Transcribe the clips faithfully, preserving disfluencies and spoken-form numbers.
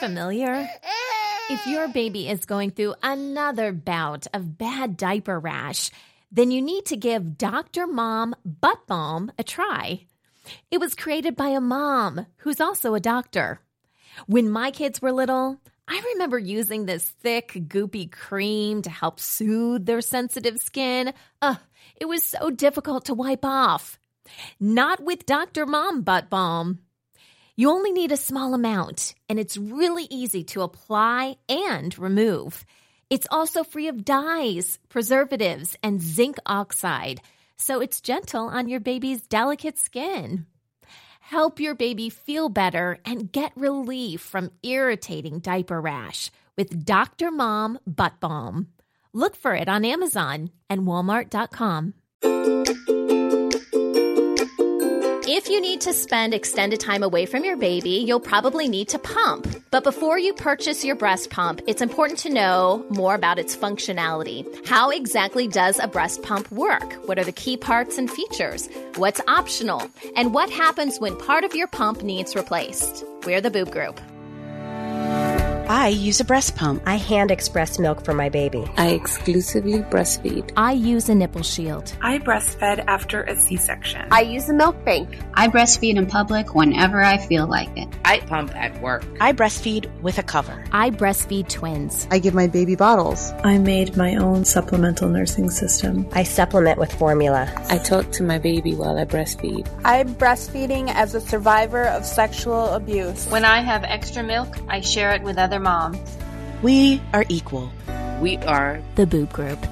familiar? If your baby is going through another bout of bad diaper rash, then you need to give Doctor Mom Butt Balm a try. It was created by a mom who's also a doctor. When my kids were little, I remember using this thick, goopy cream to help soothe their sensitive skin. Ugh, it was so difficult to wipe off. Not with Doctor Mom Butt Balm. You only need a small amount, and it's really easy to apply and remove. It's also free of dyes, preservatives, and zinc oxide, so it's gentle on your baby's delicate skin. Help your baby feel better and get relief from irritating diaper rash with Doctor Mom Butt Balm. Look for it on Amazon and Walmart dot com. If you need to spend extended time away from your baby, you'll probably need to pump. But before you purchase your breast pump, it's important to know more about its functionality. How exactly does a breast pump work? What are the key parts and features? What's optional? And what happens when part of your pump needs replaced? We're the Boob Group. I use a breast pump. I hand express milk for my baby. I exclusively breastfeed. I use a nipple shield. I breastfed after a C-section. I use a milk bank. I breastfeed in public whenever I feel like it. I pump at work. I breastfeed with a cover. I breastfeed twins. I give my baby bottles. I made my own supplemental nursing system. I supplement with formula. I talk to my baby while I breastfeed. I'm breastfeeding as a survivor of sexual abuse. When I have extra milk, I share it with other moms. We are equal. We are the Boob Group.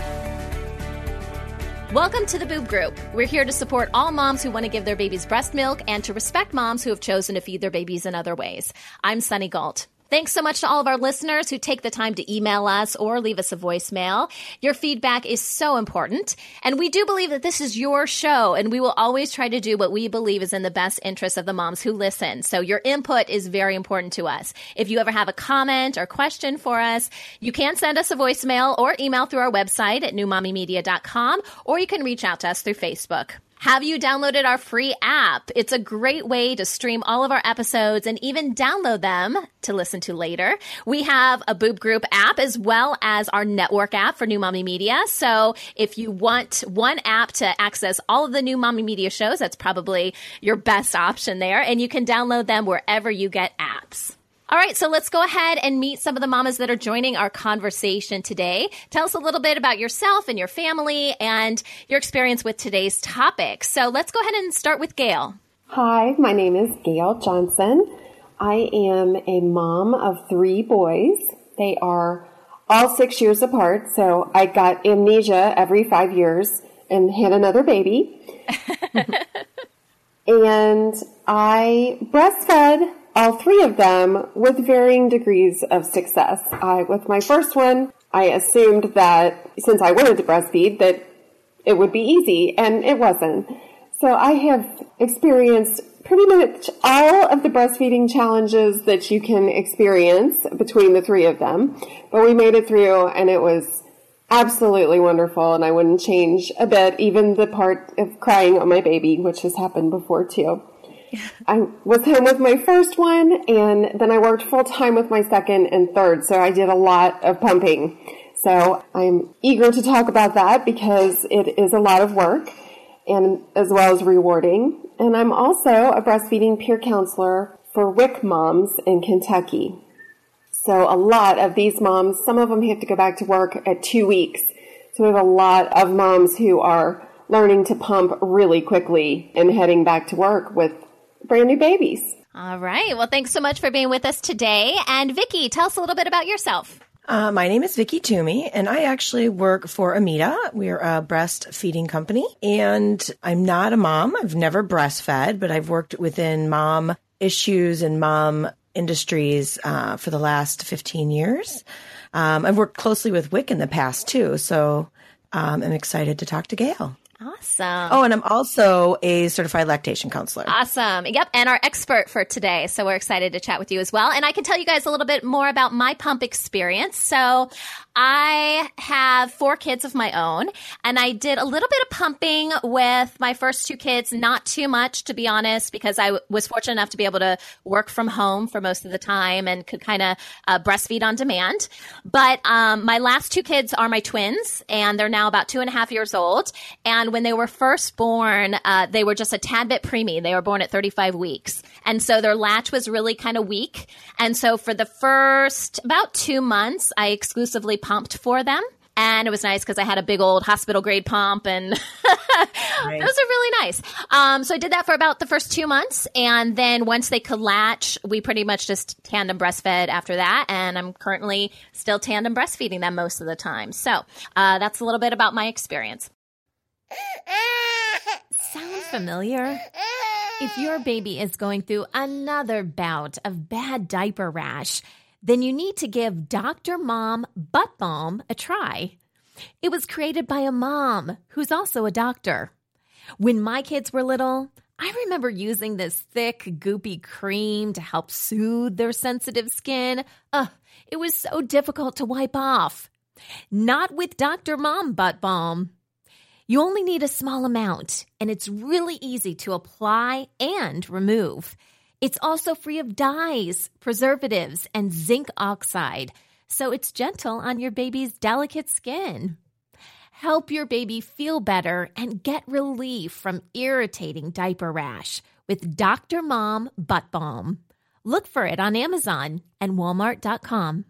Welcome to the Boob Group. We're here to support all moms who want to give their babies breast milk and to respect moms who have chosen to feed their babies in other ways. I'm Sunny Galt. Thanks so much to all of our listeners who take the time to email us or leave us a voicemail. Your feedback is so important. And we do believe that this is your show, and we will always try to do what we believe is in the best interest of the moms who listen. So your input is very important to us. If you ever have a comment or question for us, you can send us a voicemail or email through our website at new mommy media dot com, or you can reach out to us through Facebook. Have you downloaded our free app? It's a great way to stream all of our episodes and even download them to listen to later. We have a Boob Group app as well as our network app for New Mommy Media. So if you want one app to access all of the New Mommy Media shows, that's probably your best option there. And you can download them wherever you get apps. All right, so let's go ahead and meet some of the mamas that are joining our conversation today. Tell us a little bit about yourself and your family and your experience with today's topic. So let's go ahead and start with Gail. Hi, my name is Gail Johnson. I am a mom of three boys. They are all six years apart, so I got amnesia every five years and had another baby. And I breastfed all three of them with varying degrees of success. I, with my first one, I assumed that since I wanted to breastfeed, that it would be easy, and it wasn't. So I have experienced pretty much all of the breastfeeding challenges that you can experience between the three of them. But we made it through, and it was absolutely wonderful, and I wouldn't change a bit, even the part of crying on my baby, which has happened before too. I was home with my first one, and then I worked full-time with my second and third, so I did a lot of pumping. So I'm eager to talk about that because it is a lot of work, and as well as rewarding. And I'm also a breastfeeding peer counselor for W I C moms in Kentucky. So a lot of these moms, some of them have to go back to work at two weeks. So we have a lot of moms who are learning to pump really quickly and heading back to work with brand new babies. All right. Well, thanks so much for being with us today. And Vicki, tell us a little bit about yourself. Uh, my name is Vicki Toomey, and I actually work for Amita. We're a breastfeeding company, and I'm not a mom. I've never breastfed, but I've worked within mom issues and mom industries uh, for the last fifteen years. Um, I've worked closely with W I C in the past, too, so um, I'm excited to talk to Gail. Awesome. Oh, and I'm also a certified lactation counselor. Awesome. Yep. And our expert for today. So we're excited to chat with you as well. And I can tell you guys a little bit more about my pump experience. So I have four kids of my own, and I did a little bit of pumping with my first two kids, not too much, to be honest, because I w- was fortunate enough to be able to work from home for most of the time and could kind of uh, breastfeed on demand. But um, my last two kids are my twins, and they're now about two and a half years old. And when they were first born, uh, they were just a tad bit preemie. They were born at thirty-five weeks. And so their latch was really kind of weak. And so for the first about two months, I exclusively pumped for them. And it was nice because I had a big old hospital grade pump, and nice. Those are really nice. Um, so I did that for about the first two months. And then once they could latch, we pretty much just tandem breastfed after that. And I'm currently still tandem breastfeeding them most of the time. So uh, that's a little bit about my experience. Sound familiar? If your baby is going through another bout of bad diaper rash, then you need to give Doctor Mom Butt Balm a try. It was created by a mom who's also a doctor. When my kids were little, I remember using this thick, goopy cream to help soothe their sensitive skin. Ugh, it was so difficult to wipe off. Not with Doctor Mom Butt Balm. You only need a small amount, and it's really easy to apply and remove. It's also free of dyes, preservatives, and zinc oxide, so it's gentle on your baby's delicate skin. Help your baby feel better and get relief from irritating diaper rash with Doctor Mom Butt Balm. Look for it on Amazon and Walmart dot com.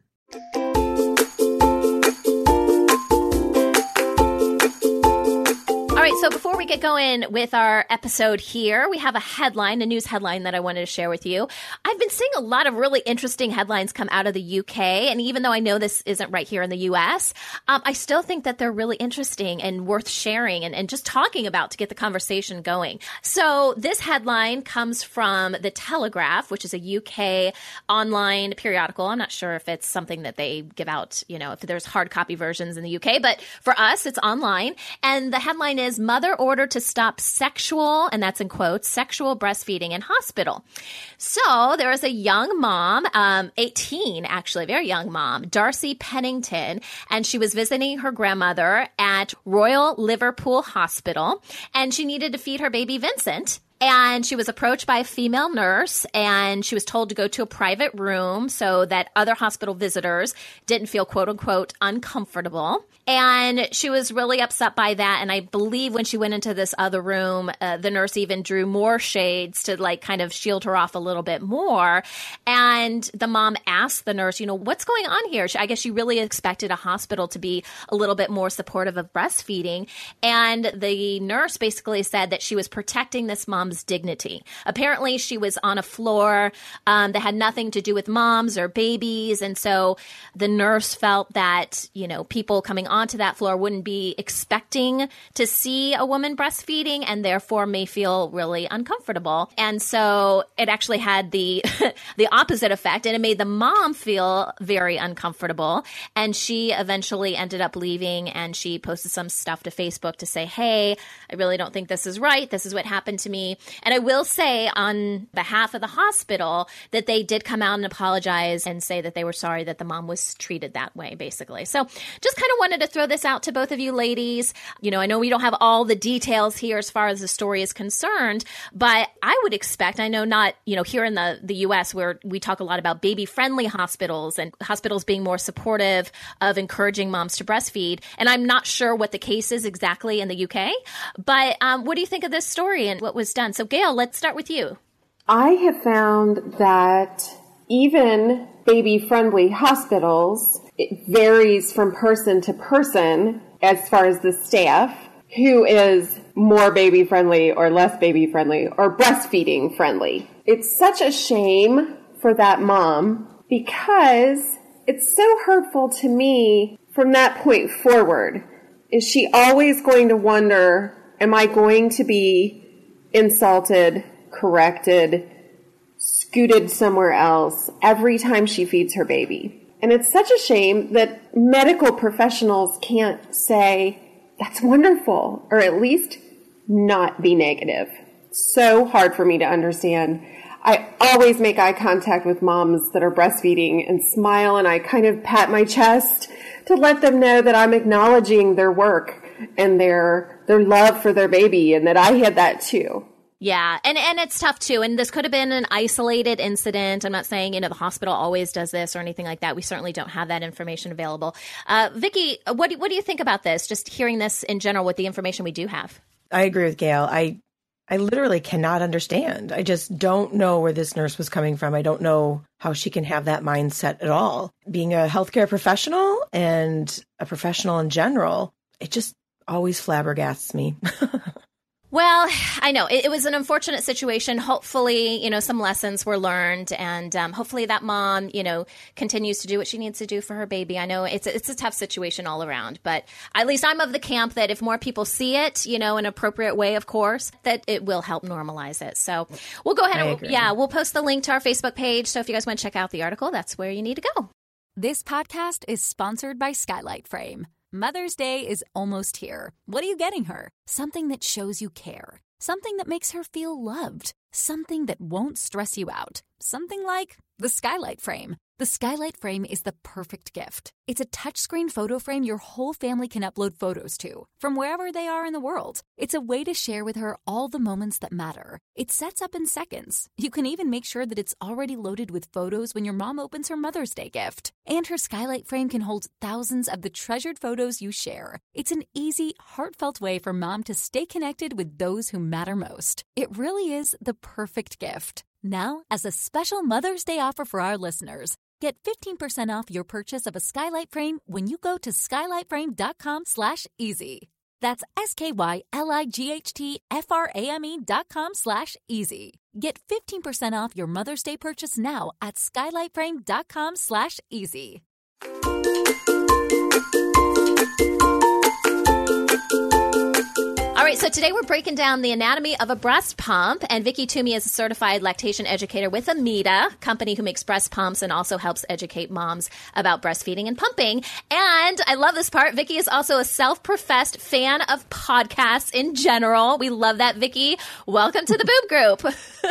All right, so before we get going with our episode here, we have a headline, a news headline that I wanted to share with you. I've been seeing a lot of really interesting headlines come out of the U K, and even though I know this isn't right here in the U S, um, I still think that they're really interesting and worth sharing and, and just talking about to get the conversation going. So this headline comes from The Telegraph, which is a U K online periodical. I'm not sure if it's something that they give out, you know, if there's hard copy versions in the U K, but for us, it's online. And the headline is Mother Ordered to Stop Sexual, and that's in quotes, Sexual Breastfeeding in Hospital. So there was a young mom, um, eighteen, actually, very young mom, Darcy Pennington, and she was visiting her grandmother at Royal Liverpool Hospital, and she needed to feed her baby Vincent. And she was approached by a female nurse, and she was told to go to a private room so that other hospital visitors didn't feel, quote unquote, uncomfortable. And she was really upset by that. And I believe when she went into this other room, uh, the nurse even drew more shades to like kind of shield her off a little bit more. And the mom asked the nurse, you know, what's going on here? She, I guess she really expected a hospital to be a little bit more supportive of breastfeeding. And the nurse basically said that she was protecting this mom's dignity. Apparently, she was on a floor um, that had nothing to do with moms or babies. And so the nurse felt that, you know, people coming onto that floor wouldn't be expecting to see a woman breastfeeding and therefore may feel really uncomfortable. And so it actually had the the opposite effect, and it made the mom feel very uncomfortable. And she eventually ended up leaving, and she posted some stuff to Facebook to say, hey, I really don't think this is right. This is what happened to me. And I will say on behalf of the hospital that they did come out and apologize and say that they were sorry that the mom was treated that way, basically. So just kind of wanted to throw this out to both of you ladies. You know, I know we don't have all the details here as far as the story is concerned, but I would expect, I know not, you know, here in the, the U S where we talk a lot about baby-friendly hospitals and hospitals being more supportive of encouraging moms to breastfeed. And I'm not sure what the case is exactly in the U K, but um, what do you think of this story and what was done? So Gail, let's start with you. I have found that even baby-friendly hospitals, it varies from person to person as far as the staff, who is more baby-friendly or less baby-friendly or breastfeeding-friendly. It's such a shame for that mom because it's so hurtful to me from that point forward. Is she always going to wonder, am I going to be insulted, corrected, scooted somewhere else every time she feeds her baby? And it's such a shame that medical professionals can't say, that's wonderful, or at least not be negative. So hard for me to understand. I always make eye contact with moms that are breastfeeding and smile, and I kind of pat my chest to let them know that I'm acknowledging their work and their their love for their baby, and that I had that too. Yeah, and and it's tough too. And this could have been an isolated incident. I'm not saying, you know, the hospital always does this or anything like that. We certainly don't have that information available. Uh, Vicki, what do, what do you think about this? Just hearing this in general with the information we do have. I agree with Gail. I I literally cannot understand. I just don't know where this nurse was coming from. I don't know how she can have that mindset at all. Being a healthcare professional and a professional in general, it just always flabbergasts me. Well, I know it, it was an unfortunate situation. Hopefully, you know, some lessons were learned, and um, hopefully that mom, you know, continues to do what she needs to do for her baby. I know it's a, it's a tough situation all around, but at least I'm of the camp that if more people see it, you know, in an appropriate way, of course, that it will help normalize it. So we'll go ahead and, yeah, we'll post the link to our Facebook page. So if you guys want to check out the article, that's where you need to go. This podcast is sponsored by Skylight Frame. Mother's Day is almost here. What are you getting her? Something that shows you care. Something that makes her feel loved. Something that won't stress you out. Something like the Skylight Frame. The Skylight Frame is the perfect gift. It's a touchscreen photo frame your whole family can upload photos to, from wherever they are in the world. It's a way to share with her all the moments that matter. It sets up in seconds. You can even make sure that it's already loaded with photos when your mom opens her Mother's Day gift. And her Skylight Frame can hold thousands of the treasured photos you share. It's an easy, heartfelt way for mom to stay connected with those who matter most. It really is the perfect gift. Now, as a special Mother's Day offer for our listeners, get fifteen percent off your purchase of a Skylight Frame when you go to skylightframe.com slash easy. That's S-K-Y-L-I-G-H-T-F-R-A-M-E dot com slash easy. Get fifteen percent off your Mother's Day purchase now at skylightframe.com slash easy. All right, so today we're breaking down the anatomy of a breast pump, and Vicki Toomey is a certified lactation educator with Amida, company who makes breast pumps and also helps educate moms about breastfeeding and pumping. And I love this part. Vicki is also a self-professed fan of podcasts in general. We love that, Vicki. Welcome to the Boob Group.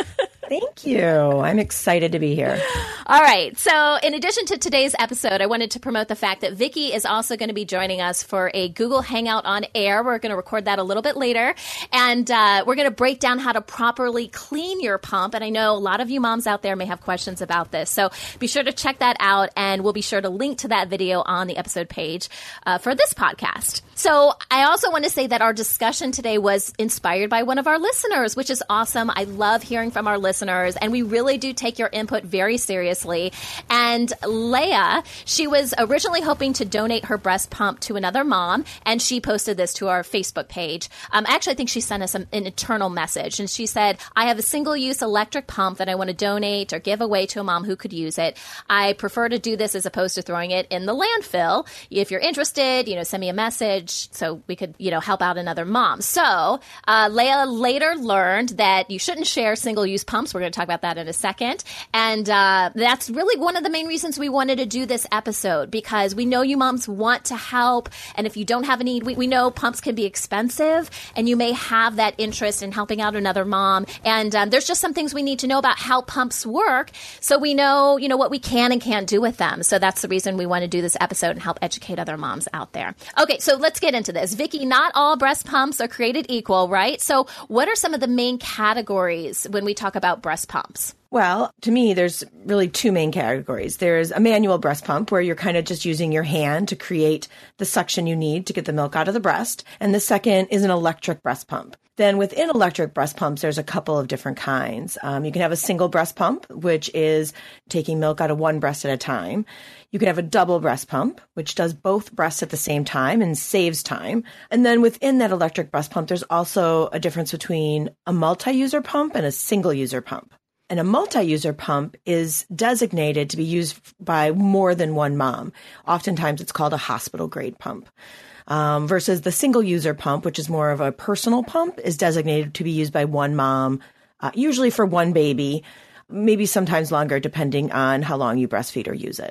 Thank you. I'm excited to be here. All right. So in addition to today's episode, I wanted to promote the fact that Vicki is also going to be joining us for a Google Hangout on air. We're going to record that a little bit later. And uh, we're going to break down how to properly clean your pump. And I know a lot of you moms out there may have questions about this. So be sure to check that out. And we'll be sure to link to that video on the episode page uh, for this podcast. So I also want to say that our discussion today was inspired by one of our listeners, which is awesome. I love hearing from our listeners. And we really do take your input very seriously. And Leah, she was originally hoping to donate her breast pump to another mom, and she posted this to our Facebook page. Um, actually, I think she sent us an, an internal message, and she said, I have a single-use electric pump that I want to donate or give away to a mom who could use it. I prefer to do this as opposed to throwing it in the landfill. If you're interested, you know, send me a message so we could, you know, help out another mom. So uh, Leah later learned that you shouldn't share single-use pumps. We're going to talk about that in a second. And uh, that's really one of the main reasons we wanted to do this episode, because we know you moms want to help. And if you don't have a need, we, we know pumps can be expensive, and you may have that interest in helping out another mom. And um, there's just some things we need to know about how pumps work, so we know, you know, what we can and can't do with them. So that's the reason we want to do this episode and help educate other moms out there. Okay, so let's get into this. Vicki, not all breast pumps are created equal, right? So what are some of the main categories when we talk about breast pumps? Well, to me, there's really two main categories. There's a manual breast pump where you're kind of just using your hand to create the suction you need to get the milk out of the breast. And the second is an electric breast pump. Then within electric breast pumps, there's a couple of different kinds. Um, you can have a single breast pump, which is taking milk out of one breast at a time. You can have a double breast pump, which does both breasts at the same time and saves time. And then within that electric breast pump, there's also a difference between a multi-user pump and a single-user pump. And a multi-user pump is designated to be used by more than one mom. Oftentimes, it's called a hospital-grade pump. Um, versus the single-user pump, which is more of a personal pump, is designated to be used by one mom, uh, usually for one baby, maybe sometimes longer, depending on how long you breastfeed or use it.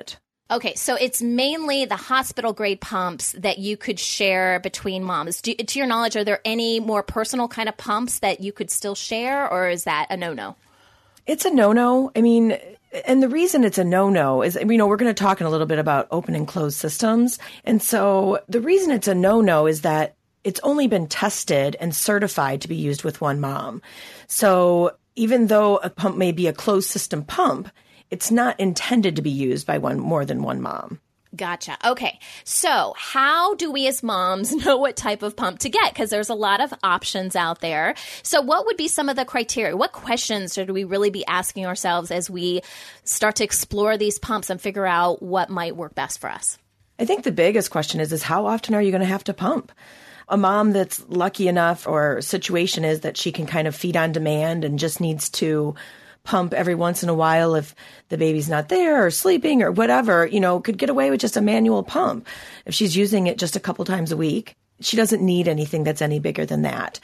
Okay, so it's mainly the hospital grade pumps that you could share between moms. Do, to your knowledge, are there any more personal kind of pumps that you could still share, or is that a no-no? It's a no-no. I mean, and the reason it's a no-no is, you know, we're going to talk in a little bit about open and closed systems. And so the reason it's a no-no is that it's only been tested and certified to be used with one mom. So even though a pump may be a closed system pump, it's not intended to be used by one more than one mom. Gotcha. Okay. So how do we as moms know what type of pump to get? Because there's a lot of options out there. So what would be some of the criteria? What questions should we really be asking ourselves as we start to explore these pumps and figure out what might work best for us? I think the biggest question is, is how often are you going to have to pump? A mom that's lucky enough or situation is that she can kind of feed on demand and just needs to pump every once in a while if the baby's not there or sleeping or whatever, you know, could get away with just a manual pump. If she's using it just a couple times a week, she doesn't need anything that's any bigger than that.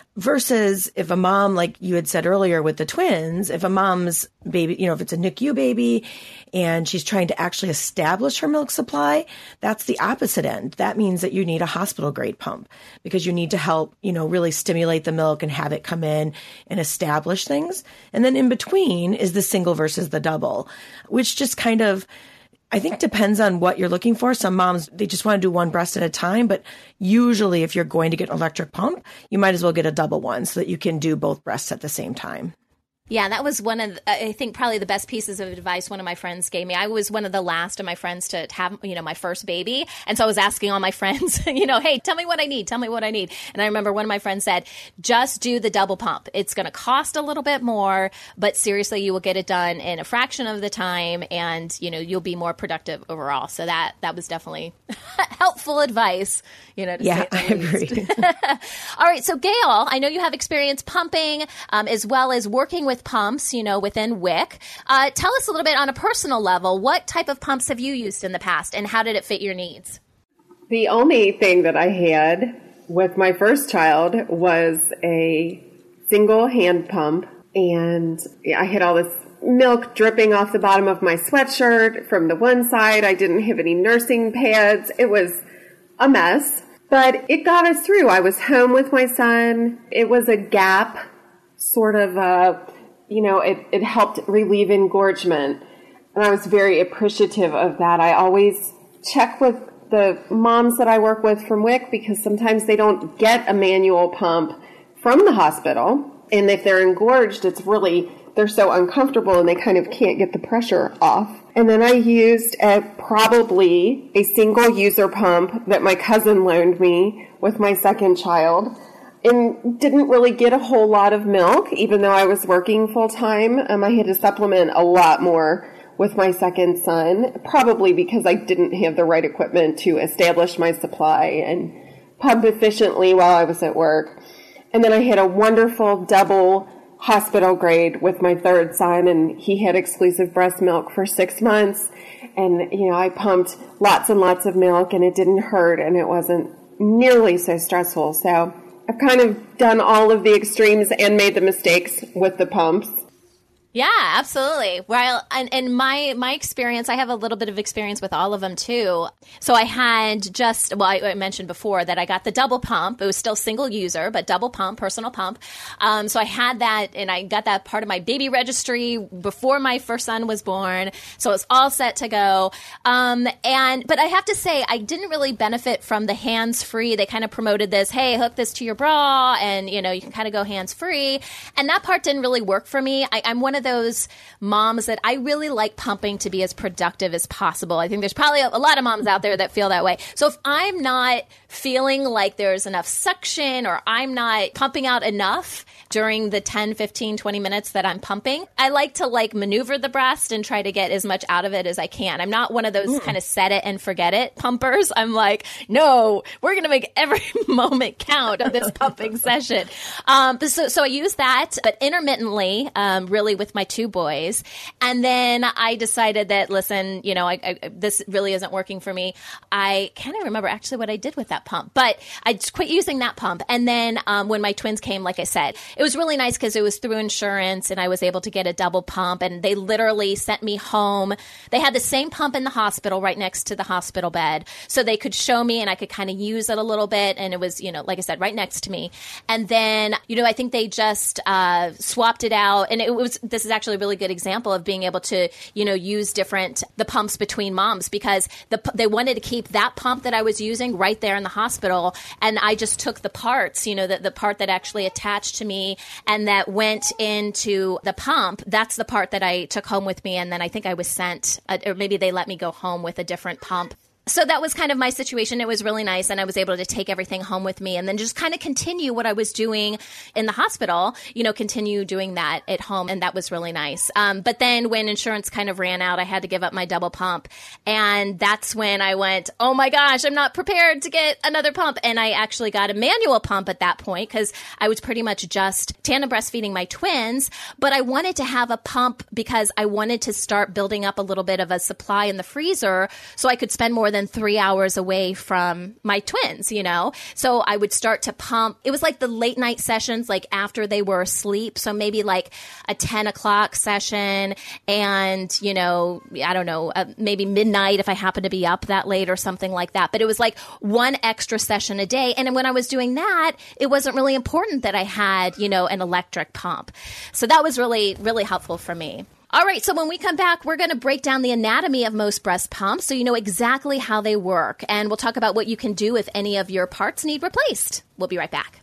Versus if a mom, like you had said earlier with the twins, if a mom's baby, you know, if it's a N I C U baby and she's trying to actually establish her milk supply, that's the opposite end. That means that you need a hospital grade pump because you need to help, you know, really stimulate the milk and have it come in and establish things. And then in between is the single versus the double, which just kind of, I think depends on what you're looking for. Some moms, they just want to do one breast at a time. But usually if you're going to get an electric pump, you might as well get a double one so that you can do both breasts at the same time. Yeah, that was one of, the, I think, probably the best pieces of advice one of my friends gave me. I was one of the last of my friends to have, you know, my first baby. And so I was asking all my friends, you know, hey, tell me what I need. Tell me what I need. And I remember one of my friends said, just do the double pump. It's going to cost a little bit more, but seriously, you will get it done in a fraction of the time and, you know, you'll be more productive overall. So that, that was definitely helpful advice, you know, to yeah, say the I least. agree. All right. So Gail, I know you have experience pumping um, as well as working with pumps, you know, within W I C. Uh, tell us a little bit on a personal level, what type of pumps have you used in the past and how did it fit your needs? The only thing that I had with my first child was a single hand pump, and I had all this milk dripping off the bottom of my sweatshirt from the one side. I didn't have any nursing pads. It was a mess, but it got us through. I was home with my son. It was a gap sort of uh you know, it, it helped relieve engorgement. And I was very appreciative of that. I always check with the moms that I work with from W I C because sometimes they don't get a manual pump from the hospital. And if they're engorged, it's really, they're so uncomfortable and they kind of can't get the pressure off. And then I used a, probably a single user pump that my cousin loaned me with my second child. And didn't really get a whole lot of milk, even though I was working full time. Um, I had to supplement a lot more with my second son, probably because I didn't have the right equipment to establish my supply and pump efficiently while I was at work. And then I had a wonderful double hospital grade with my third son, and he had exclusive breast milk for six months. And, you know, I pumped lots and lots of milk, and it didn't hurt, and it wasn't nearly so stressful. So I've kind of done all of the extremes and made the mistakes with the pumps. Yeah, absolutely. Well, and in my my experience, I have a little bit of experience with all of them too. So I had just, well, I, I mentioned before that I got the double pump. It was still single user, but double pump, personal pump. Um, so I had that, and I got that part of my baby registry before my first son was born. So it was all set to go. Um, and but I have to say, I didn't really benefit from the hands-free. They kind of promoted this, hey, hook this to your bra, and you know you can kind of go hands-free. And that part didn't really work for me. I, I'm one of those moms that I really like pumping to be as productive as possible. I think there's probably a, a lot of moms out there that feel that way. So if I'm not feeling like there's enough suction or I'm not pumping out enough during the ten, fifteen, twenty minutes that I'm pumping, I like to like maneuver the breast and try to get as much out of it as I can. I'm not one of those mm. kind of set it and forget it pumpers. I'm like, no, we're going to make every moment count of this pumping session. Um, so, so I use that, but intermittently, um, really with with my two boys. And then I decided that, listen, you know, I, I, this really isn't working for me. I can't even remember actually what I did with that pump, but I just quit using that pump. And then um, when my twins came, like I said, it was really nice because it was through insurance and I was able to get a double pump, and they literally sent me home. They had the same pump in the hospital right next to the hospital bed, so they could show me and I could kind of use it a little bit. And it was, you know, like I said, right next to me. And then, you know, I think they just uh, swapped it out. And it was, this is actually a really good example of being able to, you know, use different, the pumps between moms, because the, they wanted to keep that pump that I was using right there in the hospital. And I just took the parts, you know, the, the part that actually attached to me and that went into the pump. That's the part that I took home with me. And then I think I was sent, uh, or maybe they let me go home with a different pump. So that was kind of my situation. It was really nice, and I was able to take everything home with me and then just kind of continue what I was doing in the hospital, you know, continue doing that at home, and that was really nice. Um, but then when insurance kind of ran out, I had to give up my double pump, and that's when I went, oh my gosh, I'm not prepared to get another pump, and I actually got a manual pump at that point because I was pretty much just tandem breastfeeding my twins, but I wanted to have a pump because I wanted to start building up a little bit of a supply in the freezer so I could spend more than three hours away from my twins, you know? So I would start to pump. It was like the late night sessions, like after they were asleep. So maybe like a ten o'clock session and, you know, I don't know, uh, maybe midnight if I happen to be up that late or something like that. But it was like one extra session a day. And when I was doing that, it wasn't really important that I had, you know, an electric pump. So that was really, really helpful for me. All right, so when we come back, we're going to break down the anatomy of most breast pumps so you know exactly how they work. And we'll talk about what you can do if any of your parts need replaced. We'll be right back.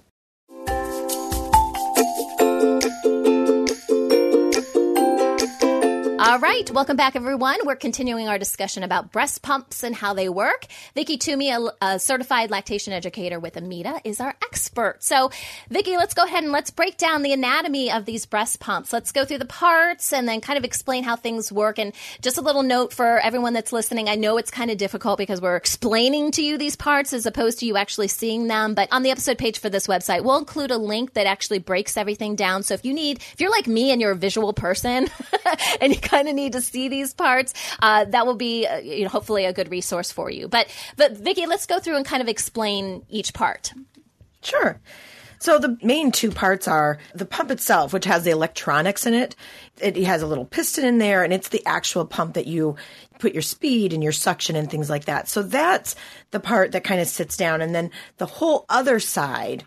All right. Welcome back, everyone. We're continuing our discussion about breast pumps and how they work. Vicki Toomey, a, a certified lactation educator with Amita, is our expert. So, Vicki, let's go ahead and let's break down the anatomy of these breast pumps. Let's go through the parts and then kind of explain how things work. And just a little note for everyone that's listening. I know it's kind of difficult because we're explaining to you these parts as opposed to you actually seeing them. But on the episode page for this website, we'll include a link that actually breaks everything down. So if you need, if you're like me and you're a visual person and you kind of need to see these parts, uh, that will be, uh, you know, hopefully a good resource for you. But, but Vicki, let's go through and kind of explain each part. Sure. So the main two parts are the pump itself, which has the electronics in it. It has a little piston in there, and it's the actual pump that you put your speed and your suction and things like that. So that's the part that kind of sits down. And then the whole other side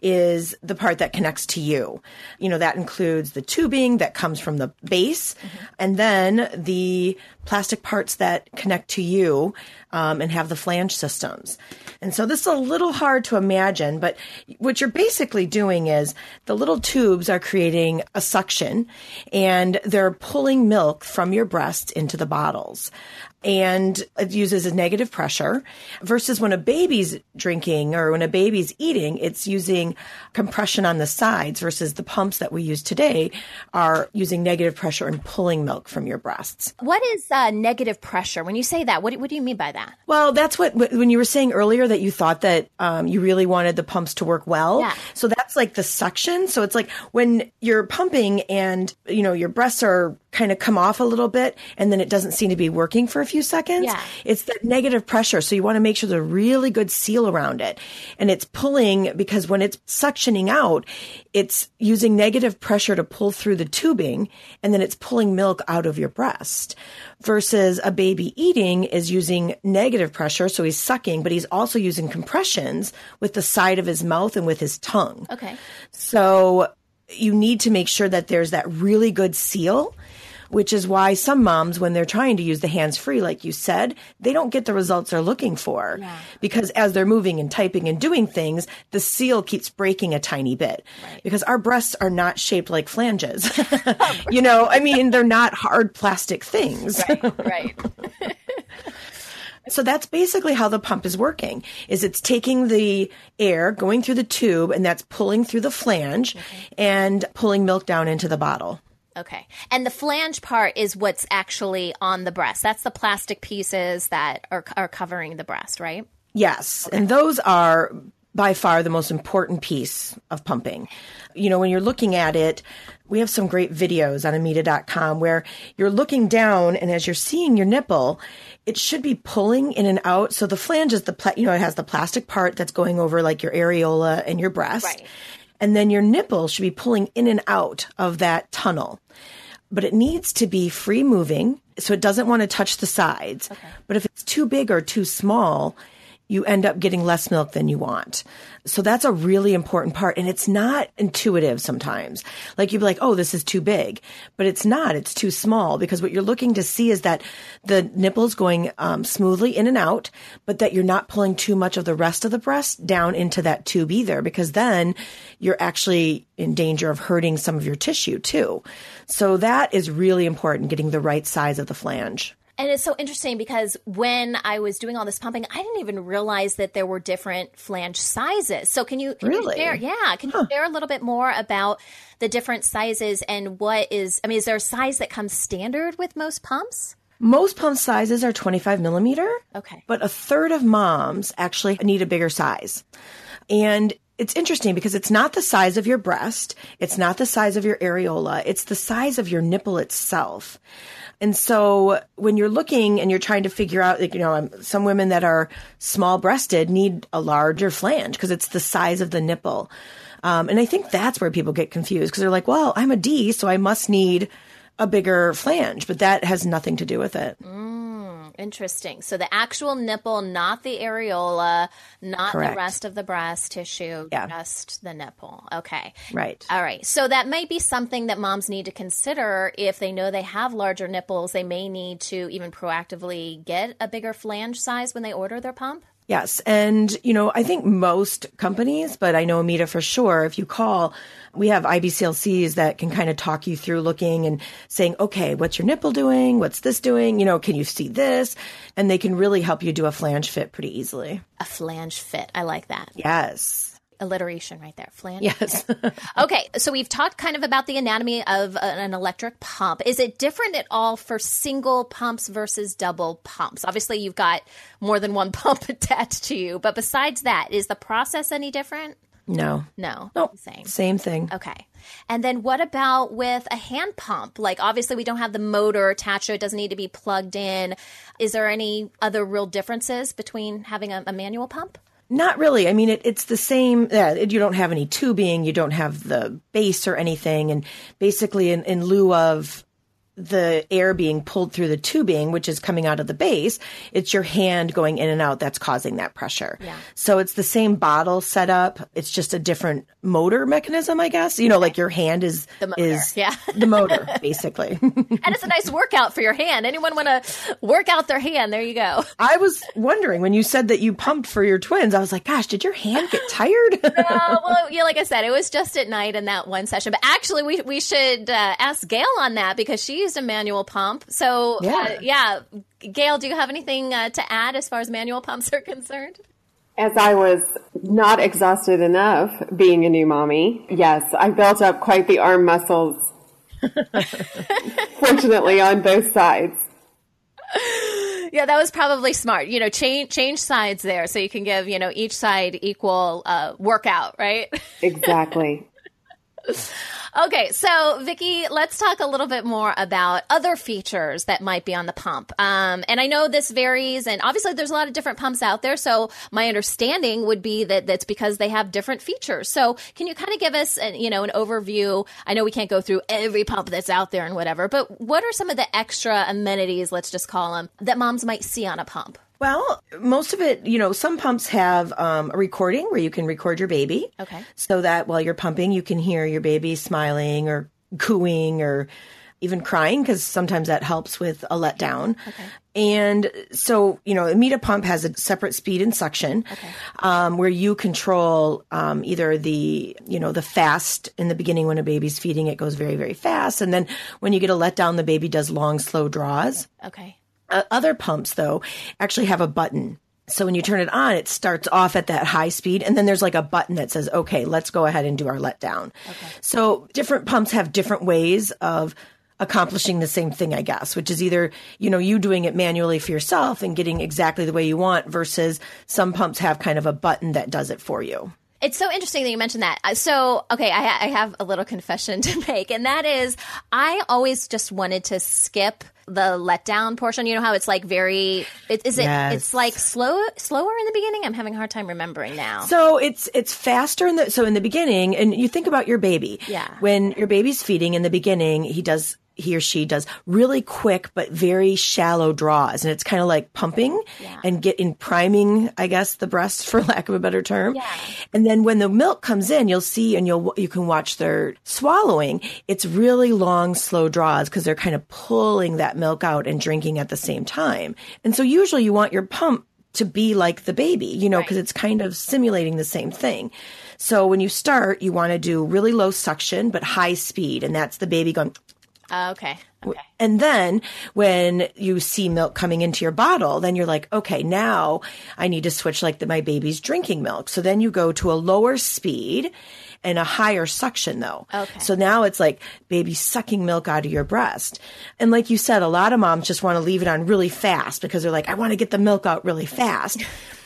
is the part that connects to you. You know, that includes the tubing that comes from the base, mm-hmm. and then the plastic parts that connect to you um, and have the flange systems. And so this is a little hard to imagine, but what you're basically doing is the little tubes are creating a suction, and they're pulling milk from your breast into the bottles. And it uses a negative pressure versus when a baby's drinking or when a baby's eating, it's using compression on the sides versus the pumps that we use today are using negative pressure and pulling milk from your breasts. What is uh, negative pressure? When you say that, what do, what do you mean by that? Well, that's what, when you were saying earlier that you thought that um, you really wanted the pumps to work well. Yeah. So that's like the suction. So it's like when you're pumping and, you know, your breasts are kind of come off a little bit and then it doesn't seem to be working for a few seconds. Yeah. It's that negative pressure. So you want to make sure there's a really good seal around it. And it's pulling because when it's suctioning out, it's using negative pressure to pull through the tubing and then it's pulling milk out of your breast. Versus a baby eating is using negative pressure. So he's sucking, but he's also using compressions with the side of his mouth and with his tongue. Okay. So you need to make sure that there's that really good seal, which is why some moms, when they're trying to use the hands-free, like you said, they don't get the results they're looking for. Yeah. Because as they're moving and typing and doing things, the seal keeps breaking a tiny bit. Right. Because our breasts are not shaped like flanges. You know, I mean, they're not hard plastic things. Right, right. So that's basically how the pump is working, is it's taking the air, going through the tube, and that's pulling through the flange okay. and pulling milk down into the bottle. Okay. And the flange part is what's actually on the breast. That's the plastic pieces that are are covering the breast, right? Yes. Okay. And those are by far the most important piece of pumping. You know, when you're looking at it, we have some great videos on amita dot com where you're looking down, and as you're seeing your nipple, it should be pulling in and out. So the flange is the, pla- you know, it has the plastic part that's going over like your areola and your breast. Right. And then your nipple should be pulling in and out of that tunnel. But it needs to be free moving, so it doesn't want to touch the sides. Okay. But if it's too big or too small, you end up getting less milk than you want. So that's a really important part. And it's not intuitive sometimes. Like you'd be like, oh, this is too big. But it's not. It's too small, because what you're looking to see is that the nipple's going um, smoothly in and out, but that you're not pulling too much of the rest of the breast down into that tube either, because then you're actually in danger of hurting some of your tissue too. So that is really important, getting the right size of the flange. And it's so interesting because when I was doing all this pumping, I didn't even realize that there were different flange sizes. So can you, can really? you share, yeah, can you huh. share a little bit more about the different sizes and what is, I mean, is there a size that comes standard with most pumps? Most pump sizes are twenty-five millimeter. Okay. But a third of moms actually need a bigger size. And it's interesting because it's not the size of your breast. It's not the size of your areola. It's the size of your nipple itself. And so when you're looking and you're trying to figure out, like, you know, some women that are small breasted need a larger flange because it's the size of the nipple. Um, and I think that's where people get confused because they're like, well, I'm a D, so I must need a bigger flange, but that has nothing to do with it. Mm, interesting. So the actual nipple, not the areola, not Correct. the rest of the breast tissue, yeah. just the nipple. Okay. Right. All right. So that might be something that moms need to consider if they know they have larger nipples. They may need to even proactively get a bigger flange size when they order their pump. Yes. And, you know, I think most companies, but I know Amita for sure, if you call, we have I B C L Cs that can kind of talk you through looking and saying, okay, what's your nipple doing? What's this doing? You know, can you see this? And they can really help you do a flange fit pretty easily. A flange fit. I like that. Yes. Alliteration right there. Flange. Yes. Okay. So we've talked kind of about the anatomy of an electric pump. Is it different at all for single pumps versus double pumps? Obviously, you've got more than one pump attached to you. But besides that, is the process any different? No. No. Nope. Same. Same thing. Okay. And then what about with a hand pump? Like, obviously, we don't have the motor attached to it. It doesn't need to be plugged in. Is there any other real differences between having a, a manual pump? Not really. I mean, it, it's the same. Yeah, it, you don't have any tubing. You don't have the base or anything. And basically, in, in lieu of the air being pulled through the tubing, which is coming out of the base, it's your hand going in and out that's causing that pressure. Yeah. So it's the same bottle setup. It's just a different motor mechanism, I guess. You know, like your hand is the motor. is yeah. the motor, basically. And it's a nice workout for your hand. Anyone want to work out their hand? There you go. I was wondering when you said that you pumped for your twins, I was like, gosh, did your hand get tired? No, well, yeah, like I said, it was just at night in that one session. But actually, we we should uh, ask Gail on that because she used a manual pump. So, yeah, uh, yeah. Gail, do you have anything uh, to add as far as manual pumps are concerned? As I was not exhausted enough being a new mommy, yes, I built up quite the arm muscles, fortunately, on both sides. Yeah, that was probably smart. You know, change change sides there so you can give, you know, each side equal uh, workout, right? Exactly. Okay, so Vicki, let's talk a little bit more about other features that might be on the pump. Um, and I know this varies, and obviously there's a lot of different pumps out there. So my understanding would be that that's because they have different features. So can you kind of give us, an, you know, an overview? I know we can't go through every pump that's out there and whatever, but what are some of the extra amenities, let's just call them, that moms might see on a pump? Well, most of it, you know, some pumps have um, a recording where you can record your baby. Okay. So that while you're pumping, you can hear your baby smiling or cooing or even crying, because sometimes that helps with a letdown. Okay. And so, you know, Amita pump has a separate speed and suction, okay. um, where you control um, either the, you know, the fast in the beginning when a baby's feeding, it goes very, very fast. And then when you get a letdown, the baby does long, slow draws. Okay. Uh, other pumps, though, actually have a button. So when you turn it on, it starts off at that high speed. And then there's like a button that says, okay, let's go ahead and do our letdown. Okay. So different pumps have different ways of accomplishing the same thing, I guess, which is either, you know, you doing it manually for yourself and getting exactly the way you want versus some pumps have kind of a button that does it for you. It's so interesting that you mentioned that. So, okay, I, ha- I have a little confession to make, and that is I always just wanted to skip the letdown portion. You know how it's like very, it, is it, yes. it's like slow, slower in the beginning? I'm having a hard time remembering now. So it's, it's faster in the, so in the beginning, and you think about your baby. Yeah. When your baby's feeding in the beginning, he does, he or she does really quick but very shallow draws, and it's kind of like pumping yeah. and getting priming, I guess, the breast, for lack of a better term. Yeah. And then when the milk comes in, you'll see, and you'll you can watch their swallowing. It's really long, slow draws because they're kind of pulling that milk out and drinking at the same time. And so usually you want your pump to be like the baby, you know, because right. it's kind of simulating the same thing. So when you start, you want to do really low suction but high speed, and that's the baby going. Uh, okay. Okay. And then when you see milk coming into your bottle, then you're like, okay, now I need to switch like the, my baby's drinking milk. So then you go to a lower speed and a higher suction though. Okay. So now it's like baby sucking milk out of your breast. And like you said, a lot of moms just want to leave it on really fast because they're like, I want to get the milk out really fast.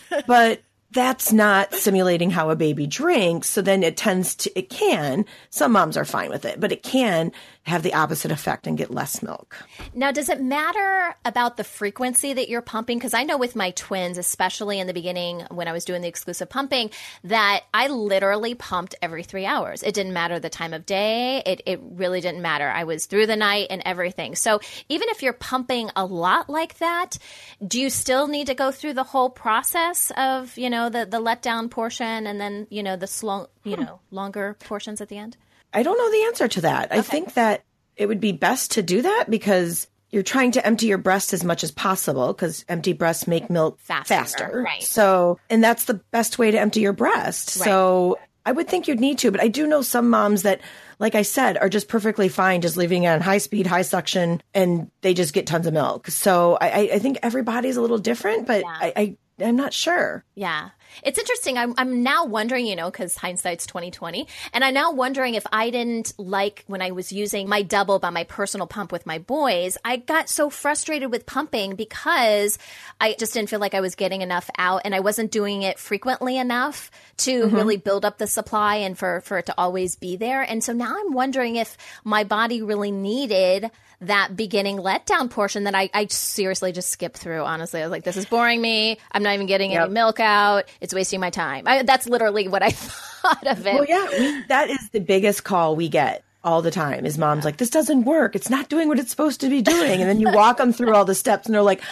But that's not simulating how a baby drinks. So then it tends to, it can, some moms are fine with it, but it can have the opposite effect and get less milk. Now, does it matter about the frequency that you're pumping? Because I know with my twins, especially in the beginning when I was doing the exclusive pumping, that I literally pumped every three hours. It didn't matter the time of day. It, it really didn't matter. I was through the night and everything. So even if you're pumping a lot like that, do you still need to go through the whole process of, you know, the, the letdown portion and then, you know, the slow, you know, longer portions at the end? I don't know the answer to that. Okay. I think that it would be best to do that because you're trying to empty your breast as much as possible because empty breasts make milk faster. faster. Right. So, and that's the best way to empty your breast. Right. So I would think you'd need to, but I do know some moms that, like I said, are just perfectly fine just leaving it on high speed, high suction, and they just get tons of milk. So I, I think everybody's a little different, but yeah. I, I I'm not sure. Yeah. It's interesting. I'm, I'm now wondering, you know, because hindsight's twenty twenty, and I'm now wondering if I didn't like when I was using my double by my personal pump with my boys, I got so frustrated with pumping because I just didn't feel like I was getting enough out and I wasn't doing it frequently enough to mm-hmm. really build up the supply and for, for it to always be there. And so now I'm wondering if my body really needed that beginning letdown portion that I, I seriously just skipped through. Honestly, I was like, this is boring me. I'm not even getting yep. any milk out. It's wasting my time. I, that's literally what I thought of it. Well, yeah, we, that is the biggest call we get all the time is moms like, this doesn't work. It's not doing what it's supposed to be doing. And then you walk them through all the steps and they're like,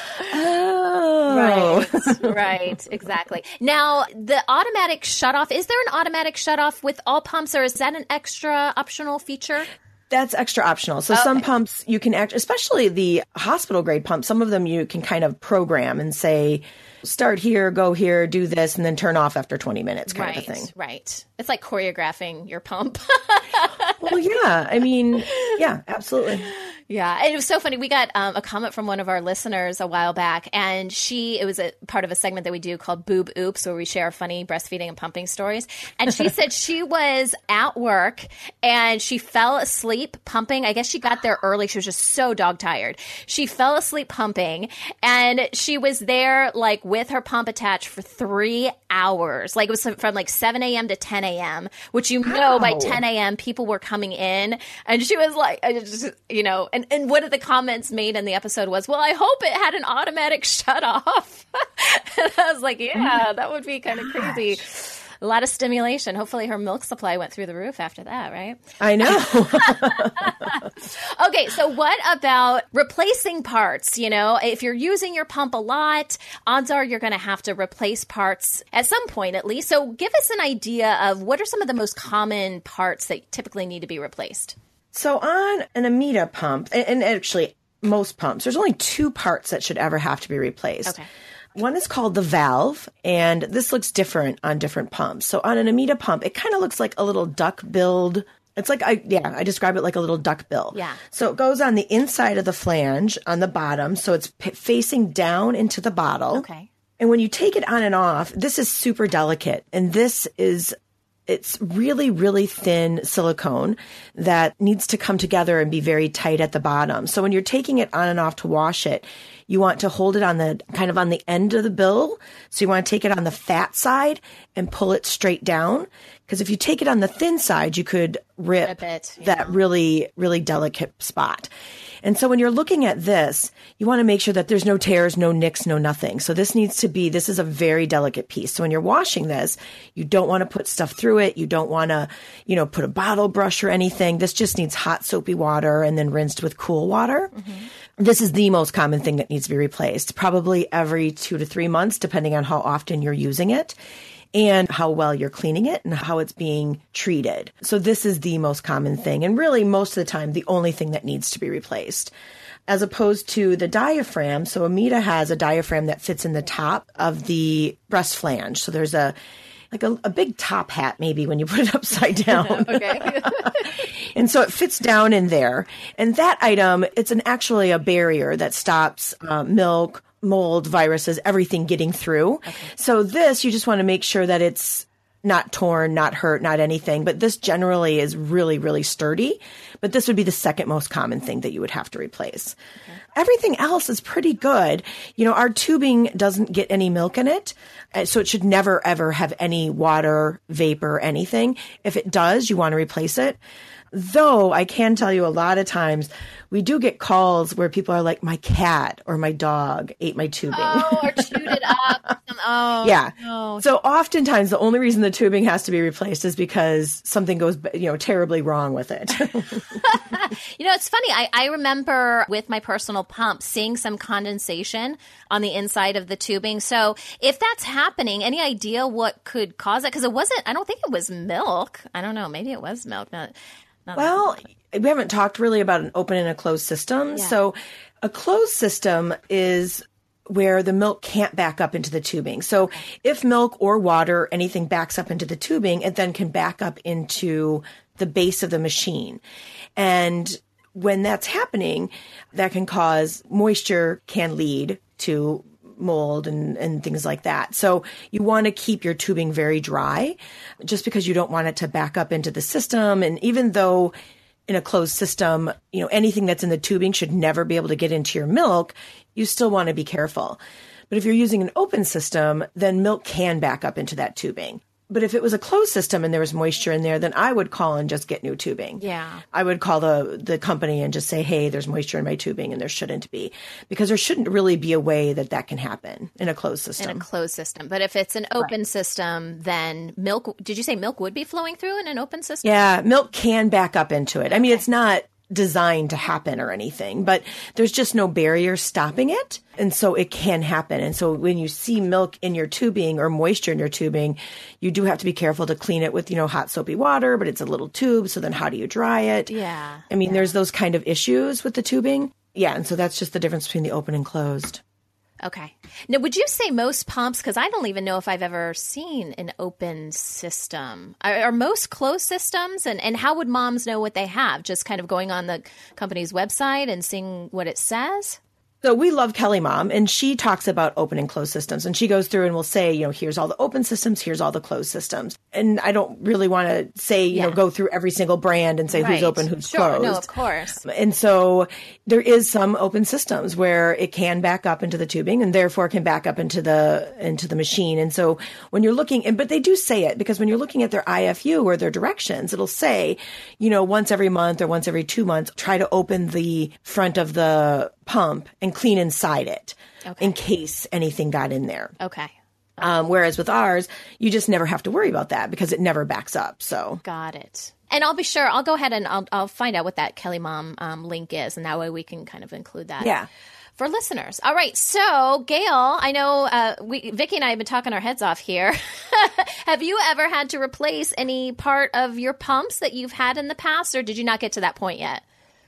oh. Right, right, exactly. Now, the automatic shutoff, is there an automatic shutoff with all pumps or is that an extra optional feature? That's extra optional. So okay. some pumps you can act, especially the hospital grade pumps, some of them you can kind of program and say, start here, go here, do this, and then turn off after twenty minutes kind right, of a thing. Right. It's like choreographing your pump. Well, yeah. I mean, yeah, absolutely. Yeah. And it was so funny. We got um, a comment from one of our listeners a while back, and she, it was a part of a segment that we do called Boob Oops, where we share funny breastfeeding and pumping stories. And she said she was at work and she fell asleep pumping. I guess she got there early. She was just so dog tired. She fell asleep pumping and she was there like with her pump attached for three hours. Like it was from like seven a.m. to ten a.m., which you know Ow. by ten a.m. people were coming in. And she was like, I just, you know, and, and one of the comments made in the episode was, well, I hope it had an automatic shut off. And I was like, yeah, that would be kind of crazy. A lot of stimulation. Hopefully her milk supply went through the roof after that, right? I know. Okay, so what about replacing parts? You know, if you're using your pump a lot, odds are you're going to have to replace parts at some point at least. So give us an idea of what are some of the most common parts that typically need to be replaced? So on an Amida pump, and, and actually most pumps, there's only two parts that should ever have to be replaced. Okay. One is called the valve, and this looks different on different pumps. So on an Amida pump, it kind of looks like a little duck-billed. It's like, I yeah, I describe it like a little duck bill. Yeah. So it goes on the inside of the flange on the bottom, so it's p- facing down into the bottle. Okay. And when you take it on and off, this is super delicate, and this is it's really, really thin silicone that needs to come together and be very tight at the bottom. So when you're taking it on and off to wash it, you want to hold it on the kind of on the end of the bill. So you want to take it on the fat side and pull it straight down. Because if you take it on the thin side, you could rip, rip it, yeah. that really, really delicate spot. And so when you're looking at this, you want to make sure that there's no tears, no nicks, no nothing. So this needs to be, this is a very delicate piece. So when you're washing this, you don't want to put stuff through it. You don't want to, you know, put a bottle brush or anything. This just needs hot soapy water and then rinsed with cool water. Mm-hmm. This is the most common thing that needs to be replaced, probably every two to three months, depending on how often you're using it and how well you're cleaning it and how it's being treated. So this is the most common thing. And really, most of the time, the only thing that needs to be replaced. As opposed to the diaphragm. So Amita has a diaphragm that fits in the top of the breast flange. So there's a like a, a big top hat, maybe, when you put it upside down. Okay. And so it fits down in there. And that item, it's an actually a barrier that stops uh, milk, mold, viruses, everything getting through. Okay. So this, you just want to make sure that it's not torn, not hurt, not anything. But this generally is really, really sturdy. But this would be the second most common thing that you would have to replace. Okay. Everything else is pretty good. You know, our tubing doesn't get any milk in it. So it should never, ever have any water, vapor, anything. If it does, you want to replace it. Though I can tell you a lot of times we do get calls where people are like, my cat or my dog ate my tubing. Oh, or chewed it up. Oh, yeah. No. So oftentimes the only reason the tubing has to be replaced is because something goes, you know, terribly wrong with it. You know, it's funny. I, I remember with my personal pump seeing some condensation on the inside of the tubing. So if that's happening, any idea what could cause it? Because it wasn't, I don't think it was milk. I don't know. Maybe it was milk. Not, not well, we haven't talked really about an open and a closed system. Yeah. So a closed system is where the milk can't back up into the tubing. So okay. if milk or water, anything backs up into the tubing, it then can back up into the base of the machine. And when that's happening, that can cause moisture, can lead to mold and, and things like that. So you want to keep your tubing very dry just because you don't want it to back up into the system. And even though in a closed system, you know, anything that's in the tubing should never be able to get into your milk, you still want to be careful. But if you're using an open system, then milk can back up into that tubing. But if it was a closed system and there was moisture in there, then I would call and just get new tubing. Yeah. I would call the, the company and just say, hey, there's moisture in my tubing, and there shouldn't be. Because there shouldn't really be a way that that can happen in a closed system. In a closed system. But if it's an open right. system, then milk, did you say milk would be flowing through in an open system? Yeah, milk can back up into it. I mean, it's not designed to happen or anything, but there's just no barrier stopping it. And so it can happen. And so when you see milk in your tubing or moisture in your tubing, you do have to be careful to clean it with, you know, hot soapy water, but it's a little tube. So then how do you dry it? Yeah. I mean, yeah. there's those kind of issues with the tubing. Yeah. And so that's just the difference between the open and closed. Okay. Now, would you say most pumps, because I don't even know if I've ever seen an open system, are, are most closed systems? And, and how would moms know what they have? Just kind of going on the company's website and seeing what it says? So we love Kelly Mom, and she talks about open and closed systems. And she goes through and will say, you know, here's all the open systems, here's all the closed systems. And I don't really want to say, you yeah. know, go through every single brand and say right. who's open, who's sure. closed. No, of course. And so there is some open systems where it can back up into the tubing and therefore can back up into the into the machine. And so when you're looking, and but they do say it, because when you're looking at their I F U or their directions, it'll say, you know, once every month or once every two months, try to open the front of the pump and clean inside it okay. in case anything got in there. Okay. okay. Um, whereas with ours, you just never have to worry about that because it never backs up. So got it. And I'll be sure, I'll go ahead and I'll, I'll find out what that Kelly Mom um, link is. And that way we can kind of include that. Yeah. For listeners. All right. So, Gail, I know uh, we, Vicki and I have been talking our heads off here. Have you ever had to replace any part of your pumps that you've had in the past, or did you not get to that point yet?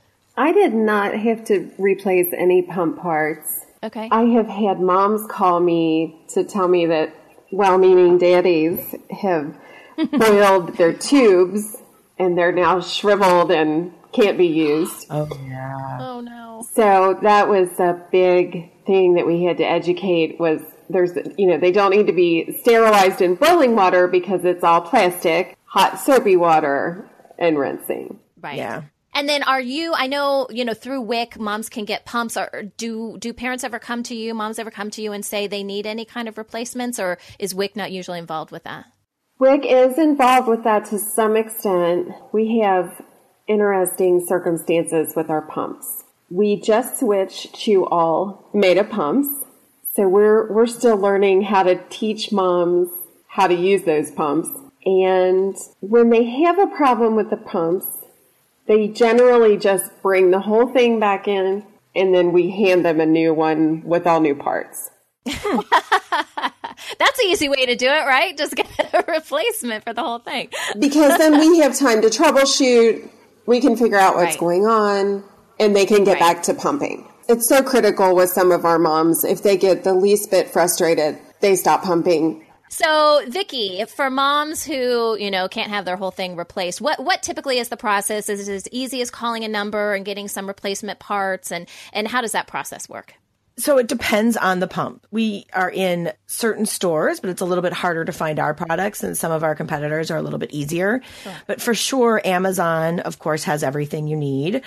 I did not have to replace any pump parts. Okay. I have had moms call me to tell me that well-meaning daddies have boiled their tubes and they're now shriveled and can't be used. Oh, yeah. Oh, no. So that was a big thing that we had to educate was there's, you know, they don't need to be sterilized in boiling water because it's all plastic. hot soapy water and rinsing. Right. Yeah. And then are you, I know, you know, through W I C, moms can get pumps. Or do do parents ever come to you, moms ever come to you and say they need any kind of replacements, or is W I C not usually involved with that? W I C is involved with that to some extent. We have interesting circumstances with our pumps. We just switched to all Meta pumps. So we're we're still learning how to teach moms how to use those pumps. And when they have a problem with the pumps, they generally just bring the whole thing back in, and then we hand them a new one with all new parts. That's an easy way to do it, right? Just get a replacement for the whole thing. Because then we have time to troubleshoot, we can figure out what's right. going on, and they can get right. back to pumping. It's so critical with some of our moms. If they get the least bit frustrated, they stop pumping. So, Vicki, for moms who, you know, can't have their whole thing replaced, what what typically is the process? Is it as easy as calling a number and getting some replacement parts? And, and how does that process work? So it depends on the pump. We are in certain stores, but it's a little bit harder to find our products, and some of our competitors are a little bit easier. Sure. But for sure, Amazon, of course, has everything you need.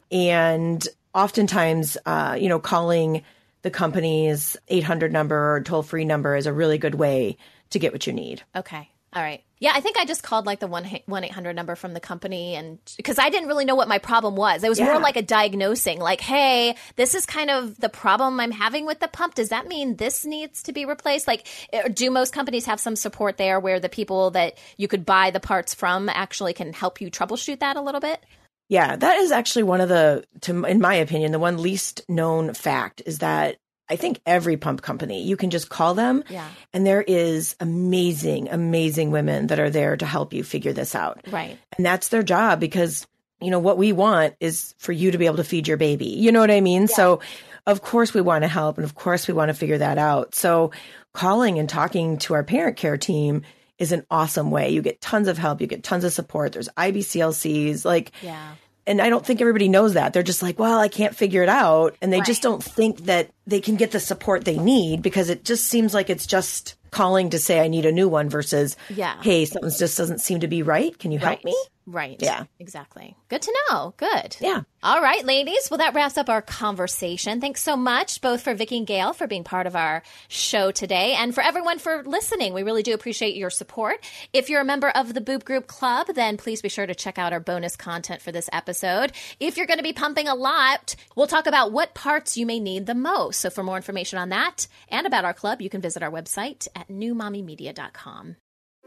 And oftentimes, uh, you know, calling the company's eight hundred number or toll-free number is a really good way to get what you need. Okay. All right. Yeah, I think I just called like the one eight hundred number from the company, and because I didn't really know what my problem was. It was yeah. more like a diagnosing, like, hey, this is kind of the problem I'm having with the pump. Does that mean this needs to be replaced? Like, do most companies have some support there where the people that you could buy the parts from actually can help you troubleshoot that a little bit? Yeah, that is actually one of the, to, in my opinion, the one least known fact is that I think every pump company, you can just call them yeah. and there is amazing, amazing women that are there to help you figure this out. Right. And that's their job because, you know, what we want is for you to be able to feed your baby. You know what I mean? Yeah. So of course we want to help, and of course we want to figure that out. So calling and talking to our parent care team is an awesome way. You get tons of help. You get tons of support. There's I B C L Cs. Like, yeah. And I don't think everybody knows that. They're just like, well, I can't figure it out. And they right. just don't think that they can get the support they need, because it just seems like it's just calling to say I need a new one versus, yeah. hey, something just doesn't seem to be right. Can you help right. me? Right. Yeah. Exactly. Good to know. Good. Yeah. All right, ladies. Well, that wraps up our conversation. Thanks so much, both for Vicki and Gail, for being part of our show today, and for everyone for listening. We really do appreciate your support. If you're a member of the Boob Group Club, then please be sure to check out our bonus content for this episode. If you're going to be pumping a lot, we'll talk about what parts you may need the most. So for more information on that and about our club, you can visit our website at new mommy media dot com.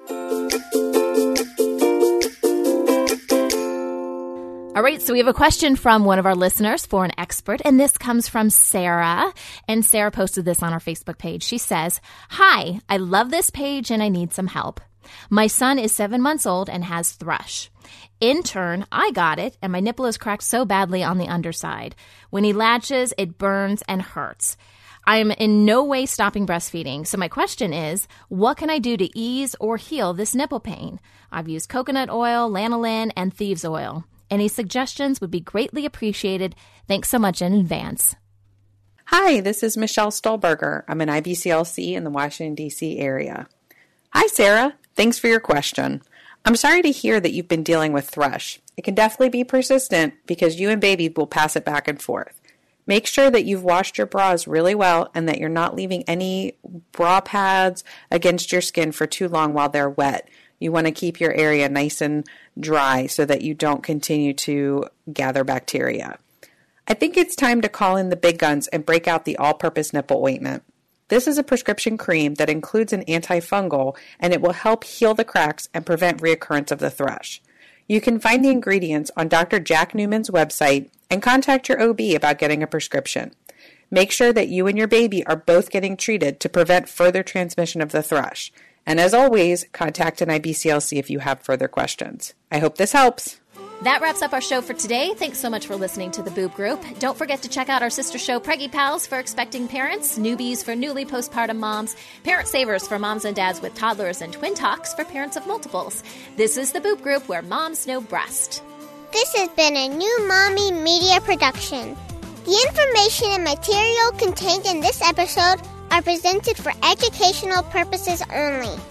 All right, so we have a question from one of our listeners for an expert, and this comes from Sarah, and Sarah posted this on our Facebook page. She says, "Hi, I love this page and I need some help. My son is seven months old and has thrush. In turn, I got it, and my nipple is cracked so badly on the underside. When he latches, it burns and hurts. I am in no way stopping breastfeeding, so my question is, what can I do to ease or heal this nipple pain? I've used coconut oil, lanolin, and thieves oil. Any suggestions would be greatly appreciated. Thanks so much in advance." Hi, this is Michelle Stolberger. I'm an I B C L C in the Washington, D C area. Hi, Sarah. Thanks for your question. I'm sorry to hear that you've been dealing with thrush. It can definitely be persistent because you and baby will pass it back and forth. Make sure that you've washed your bras really well and that you're not leaving any bra pads against your skin for too long while they're wet. You want to keep your area nice and dry so that you don't continue to gather bacteria. I think it's time to call in the big guns and break out the all-purpose nipple ointment. This is a prescription cream that includes an antifungal, and it will help heal the cracks and prevent reoccurrence of the thrush. You can find the ingredients on Doctor Jack Newman's website and contact your O B about getting a prescription. Make sure that you and your baby are both getting treated to prevent further transmission of the thrush. And as always, contact an I B C L C if you have further questions. I hope this helps. That wraps up our show for today. Thanks so much for listening to the Boob Group. Don't forget to check out our sister show, Preggy Pals, for expecting parents, Newbies for newly postpartum moms, Parent Savers for moms and dads with toddlers, and Twin Talks for parents of multiples. This is the Boob Group, where moms know breast. This has been a New Mommy Media production. The information and material contained in this episode are presented for educational purposes only.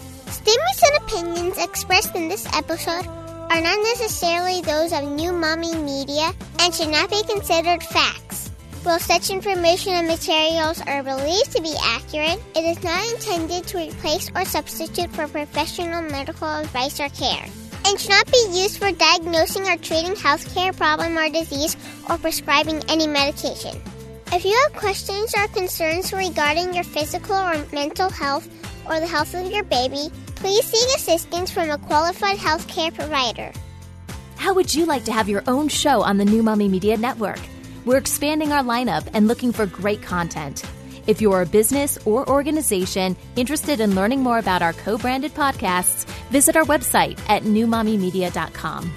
statements and opinions expressed in this episode are not necessarily those of New Mommy Media and should not be considered facts. While such information and materials are believed to be accurate, it is not intended to replace or substitute for professional medical advice or care, and should not be used for diagnosing or treating healthcare problem or disease or prescribing any medication. If you have questions or concerns regarding your physical or mental health or the health of your baby, please seek assistance from a qualified healthcare provider. How would you like to have your own show on the New Mommy Media Network? We're expanding our lineup and looking for great content. If you're a business or organization interested in learning more about our co-branded podcasts, visit our website at new mommy media dot com.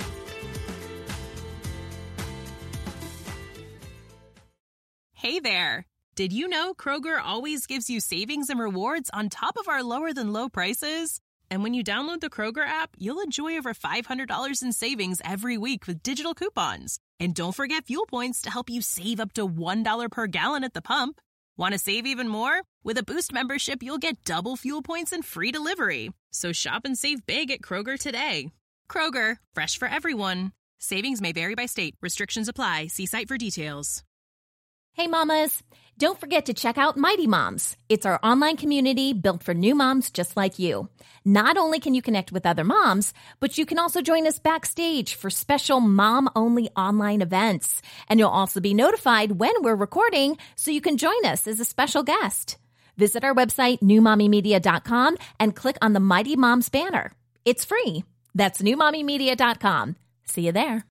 Hey there! Did you know Kroger always gives you savings and rewards on top of our lower-than-low prices? And when you download the Kroger app, you'll enjoy over five hundred dollars in savings every week with digital coupons. And don't forget fuel points to help you save up to one dollar per gallon at the pump. Want to save even more? With a Boost membership, you'll get double fuel points and free delivery. So shop and save big at Kroger today. Kroger, fresh for everyone. Savings may vary by state. Restrictions apply. See site for details. Hey mamas, don't forget to check out Mighty Moms. It's our online community built for new moms just like you. Not only can you connect with other moms, but you can also join us backstage for special mom-only online events. And you'll also be notified when we're recording so you can join us as a special guest. Visit our website, new mommy media dot com, and click on the Mighty Moms banner. It's free. That's new mommy media dot com. See you there.